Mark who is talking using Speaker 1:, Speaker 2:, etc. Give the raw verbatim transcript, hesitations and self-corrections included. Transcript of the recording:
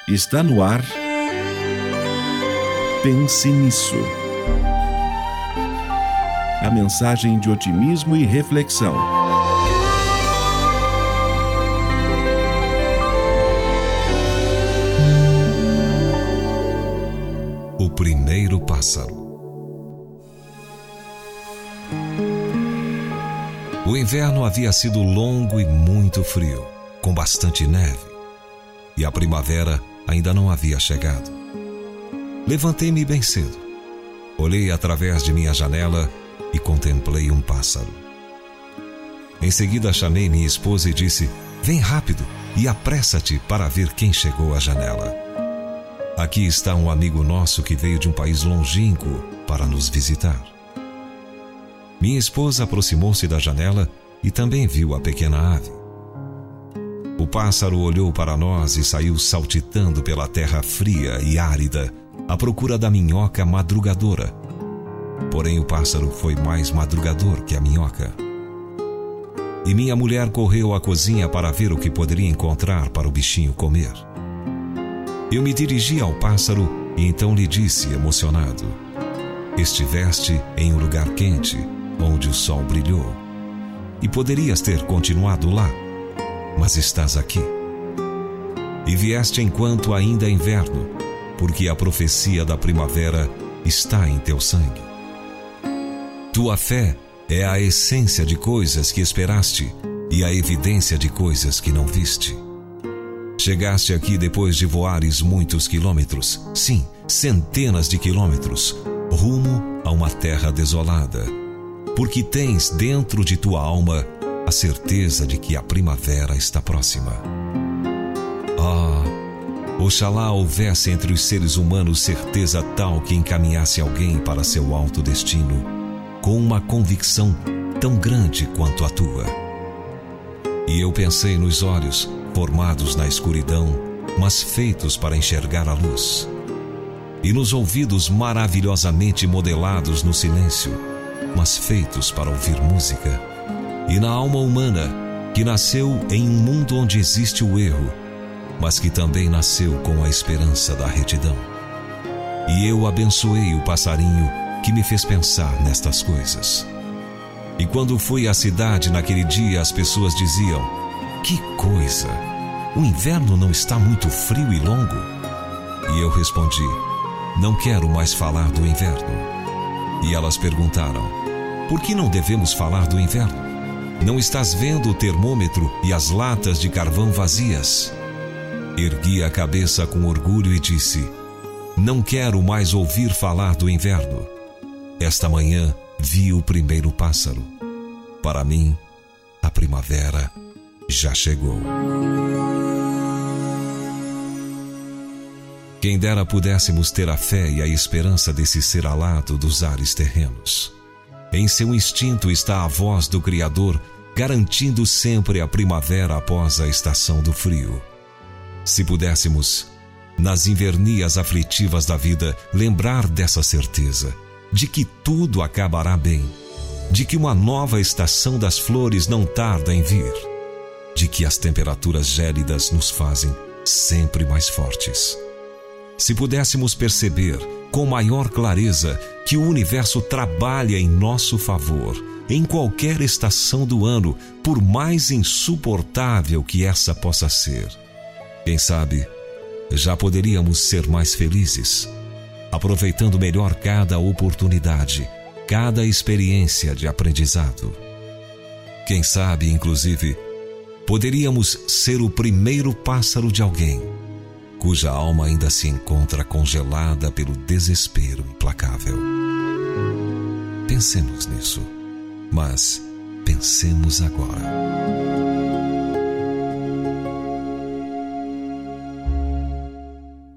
Speaker 1: Está no ar. Pense nisso. A mensagem de otimismo e reflexão.
Speaker 2: O primeiro pássaro. O inverno havia sido longo e muito frio, com bastante neve, e a primavera ainda não havia chegado. Levantei-me bem cedo, olhei através de minha janela e contemplei um pássaro. Em seguida chamei minha esposa e disse: "Vem rápido e apressa-te para ver quem chegou à janela. Aqui está um amigo nosso que veio de um país longínquo para nos visitar." Minha esposa aproximou-se da janela e também viu a pequena ave. O pássaro olhou para nós e saiu saltitando pela terra fria e árida à procura da minhoca madrugadora. Porém, o pássaro foi mais madrugador que a minhoca. E minha mulher correu à cozinha para ver o que poderia encontrar para o bichinho comer. Eu me dirigi ao pássaro e então lhe disse, emocionado: "Estiveste em um lugar quente, onde o sol brilhou, e poderias ter continuado lá, mas estás aqui. E vieste enquanto ainda é inverno, porque a profecia da primavera está em teu sangue. Tua fé é a essência de coisas que esperaste e a evidência de coisas que não viste. Chegaste aqui depois de voares muitos quilômetros, sim, centenas de quilômetros, rumo a uma terra desolada, porque tens dentro de tua alma a certeza de que a primavera está próxima. Ah, oxalá houvesse entre os seres humanos certeza tal que encaminhasse alguém para seu alto destino, com uma convicção tão grande quanto a tua." E eu pensei nos olhos, formados na escuridão, mas feitos para enxergar a luz, e nos ouvidos maravilhosamente modelados no silêncio, mas feitos para ouvir música, e na alma humana, que nasceu em um mundo onde existe o erro, mas que também nasceu com a esperança da retidão. E eu abençoei o passarinho que me fez pensar nestas coisas. E quando fui à cidade naquele dia, as pessoas diziam: "Que coisa! O inverno não está muito frio e longo?" E eu respondi: "Não quero mais falar do inverno." E elas perguntaram: "Por que não devemos falar do inverno? Não estás vendo o termômetro e as latas de carvão vazias?" Ergui a cabeça com orgulho e disse: "Não quero mais ouvir falar do inverno. Esta manhã vi o primeiro pássaro. Para mim, a primavera já chegou." Quem dera pudéssemos ter a fé e a esperança desse ser alado dos ares terrenos. Em seu instinto está a voz do Criador, garantindo sempre a primavera após a estação do frio. Se pudéssemos, nas invernias aflitivas da vida, lembrar dessa certeza, de que tudo acabará bem, de que uma nova estação das flores não tarda em vir, de que as temperaturas gélidas nos fazem sempre mais fortes. Se pudéssemos perceber com maior clareza que o universo trabalha em nosso favor, em qualquer estação do ano, por mais insuportável que essa possa ser, quem sabe, já poderíamos ser mais felizes, aproveitando melhor cada oportunidade, cada experiência de aprendizado. Quem sabe, inclusive, poderíamos ser o primeiro pássaro de alguém cuja alma ainda se encontra congelada pelo desespero implacável. Pensemos nisso, mas pensemos agora.